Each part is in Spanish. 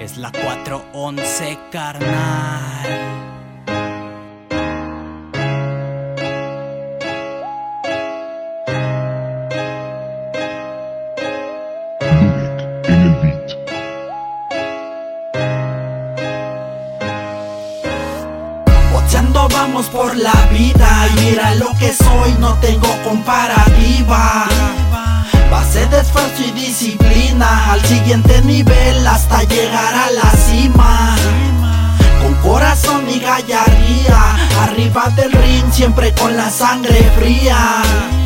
Es la 411, carnal. En el beat. Boxeando vamos por la vida y mira lo que soy, no tengo comparativa. Base de esfuerzo y disciplina, al siguiente nivel hasta llegar a la cima. Con corazón y gallardía, arriba del ring siempre con la sangre fría.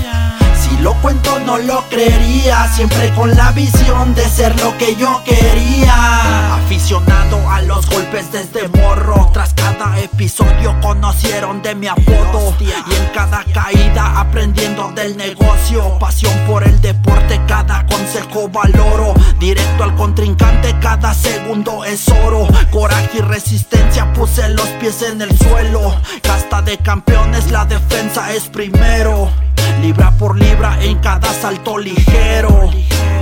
Si lo cuento no lo creería, siempre con la visión de ser lo que yo quería. Aficionado a los golpes desde morro, tras cada episodio conocieron de mi apodo. Y en cada caída aprendiendo del negocio, pasión por el deporte, cada consejo valoro. Directo al contrincante, cada segundo es oro. Coraje y resistencia, puse los pies en el suelo. Casta de campeones, la defensa es primero. Libra por libra en cada salto ligero.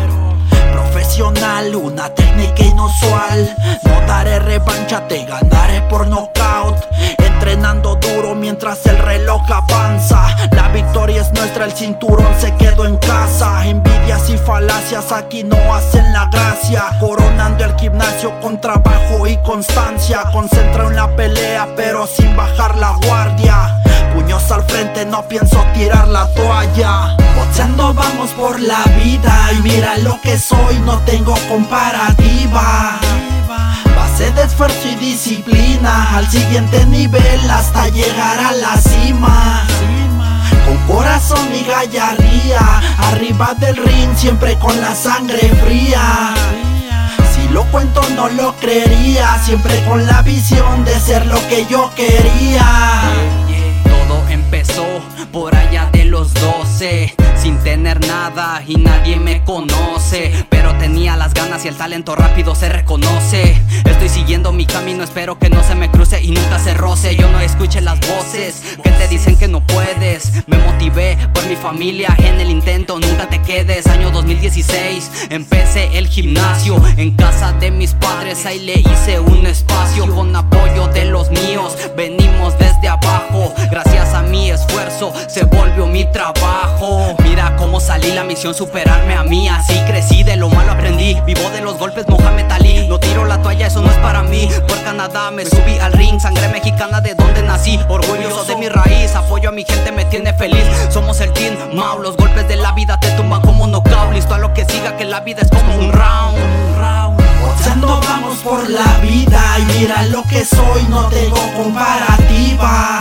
Profesional, una técnica inusual. No daré revancha, te ganaré por nocaut. Entrenando duro mientras el reloj avanza. La victoria es nuestra, el cinturón se quedó en casa. Envidias y falacias aquí no hacen la gracia. Coronando el gimnasio con trabajo y constancia. Concentrado en la pelea pero sin bajar la guardia. Puños al frente, no pienso tirar la toalla. Boxeando vamos por la vida y mira lo que soy, no tengo comparativa. Base de esfuerzo y disciplina, al siguiente nivel hasta llegar a la cima. Con corazón y gallardía, arriba del ring siempre con la sangre fría. Si lo cuento no lo creería, siempre con la visión de ser lo que yo quería. Todo empezó por allá de los 12, sin tener nada y nadie me conoce, pero tenía las ganas y el talento rápido se reconoce. Estoy siguiendo mi camino, espero que no se me cruce y nunca se roce. Yo no escuché las voces que te dicen que no puedes. Me motivé por mi familia en el intento, nunca te quedes. Año 2016, empecé el gimnasio en casa de mis padres, ahí le hice un espacio. Con apoyo de los míos, venimos desde abajo. Gracias a mi esfuerzo se volvió mi trabajo. Mira cómo salí, la misión superarme a mí. Así crecí, de lo malo aprendí. Vivo de los golpes, Mohamed Ali. No tiro la toalla, eso no es para mí. Por Canadá me subí al ring, sangre mexicana de donde nací. Orgulloso de mi raíz, apoyo a mi gente, me tiene feliz. Somos el Team Mau, los golpes de la vida te tumban como knockout. Listo a lo que siga, que la vida es como un round. Boxeando vamos por la vida y mira lo que soy, no tengo comparativa.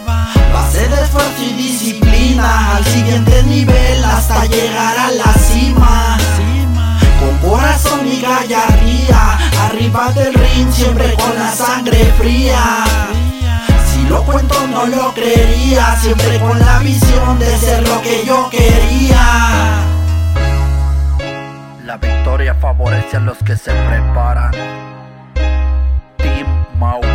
Base de esfuerzo y disciplina, al siguiente nivel hasta llegar a la cima. Con corazón y gallardía, arriba del ring siempre con la sangre fría. Si lo cuento no lo creería, siempre con la visión de ser lo que yo quería. La victoria favorece a los que se preparan. Team Mau.